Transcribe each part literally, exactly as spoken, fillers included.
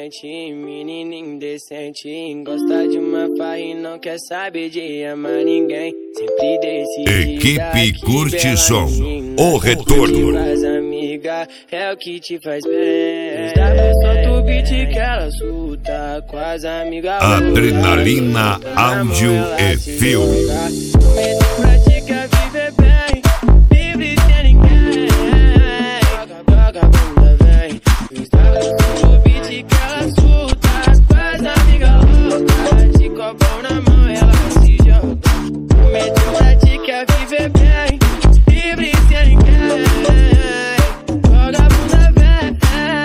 frente, menina indecente. Gosta de uma farra e não quer saber de amar ninguém. Sempre decide. Equipe Curte Som, o retorno. Faz amiga, é o que te faz bem. W solta o beat que ela solta com as amigas. Adrenalina, áudio e filme. Pratica viver bem, livre sem ninguém. Vagabunda vem. W o beat que ela solta com as amigas loucas. De copão na mão ela se joga. Pratica viver bem, livre sem ninguém. Vagabunda vem.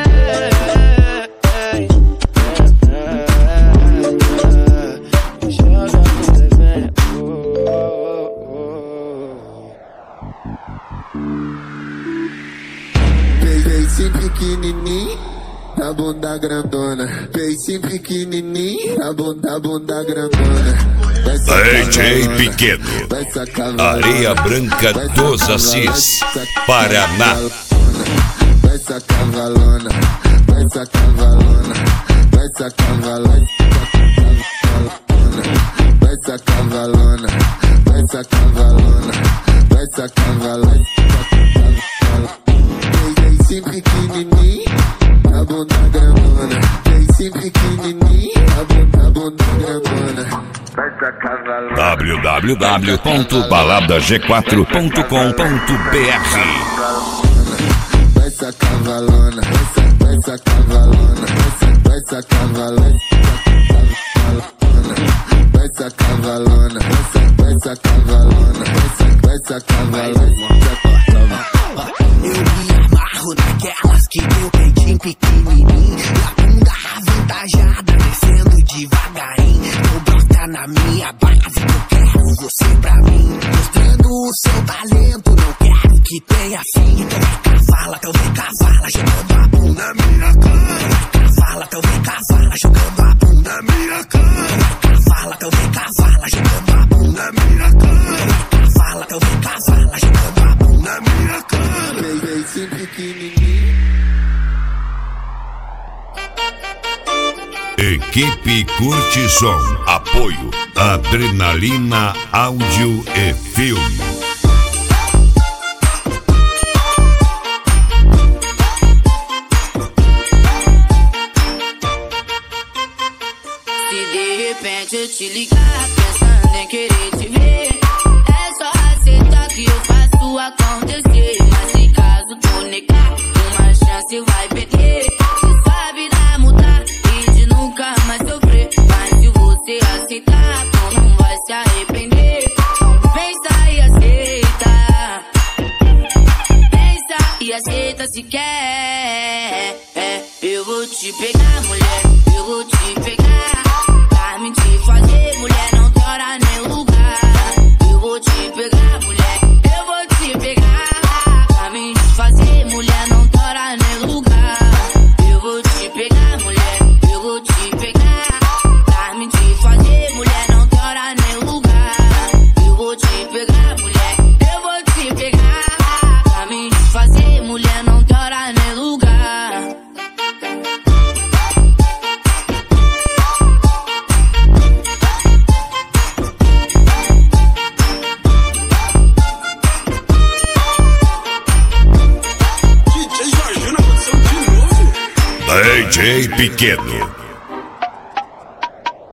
Peixe pequenininho, a bunda grandona. Peixe pequenininho, a bunda, a bunda grandona. D J Pequeno, Areia Branca dos Assis, Paraná. Vai essa cavalona, vai essa cavalona, vai essa cavalona, vai essa cavalona, vai essa cavalona, vai essa cavalona. Peixe pequenininho, a bunda grandona. Peixe pequenininho, a bunda, a bunda grandona. w w w ponto balada g quatro ponto com ponto b r. Vai essa cavalona, vai essa cavalona, vai essa cavalona, vai essa cavalona, vai essa cavalona, vai essa cavalona. Eu me amarro naquelas que tem o peitinho pequenininho e a bunda avantajada, descendo devagarinho. Não brota na minha base, eu quero você pra mim, mostrando o seu talento. Não quero que tenha fim. Então vai cavala, então vem cavala, jogando a bunda na minha cara. Então vai cavala, então vem cavala, jogando a bunda na minha cara. Então vai cavala, então vem cavala, jogando a bunda na minha cara. Então vai cavala, então vem cavala, jogando a bunda na minha cara. Peixe pequenininho. Equipe Curte Som, apoio Adrenalina, áudio e filme. Se de repente eu te ligar pensando em querer te ver, é só aceitar que eu faço acontecer. Mas se caso tu negar, uma chance vai perder. Você sabe da mudar e de nunca mais sofrer. Mas se você aceitar, tu não vai se arrepender. Pensa e aceita, pensa e aceita se quer. É, eu vou te pegar, mulher, eu vou te pegar. Pra me te fazer, mulher, não tem hora nem lugar. Eu vou te pegar, mulher, eu vou te pegar. Pra me te fazer, mulher, não tem hora nem lugar. Eu vou te pegar, mulher, eu vou te pegar. Pra me te fazer, mulher, não tem hora nem lugar. Eu vou te pegar, mulher, eu vou te pegar. Pra me te fazer, mulher, não tem hora nem lugar. D J Pequeno,